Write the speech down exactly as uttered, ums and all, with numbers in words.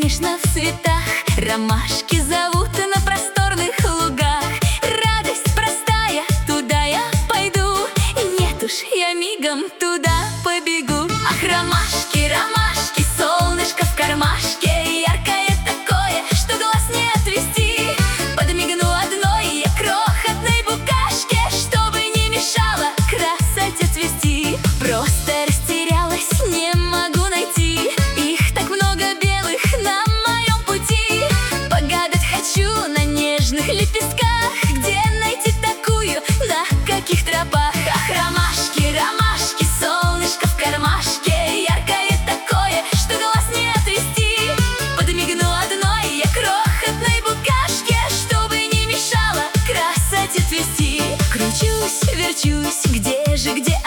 конечно, в цветах. Ромашки зовут на просторных лугах. Радость простая, туда я пойду. Нет уж, я мигом туда побегу. Ах, ромашки, ромашки, солнышко в кармашке, яркое такое, что глаз не отвести. Подмигну одной я крохотной букашке, чтобы не мешало красоте цвести. Просто растерялась, не могу найти. Их так много белых на моем пути. Погадать хочу на нежных лепестках. Где найти такую, на каких тропах? Ах, ромашки, ромашки, солнышко в кармашке, яркое такое, что глаз не отвести. Подмигну одной я крохотной букашке, чтобы не мешало красоте цвести. Кручусь, верчусь, где же, где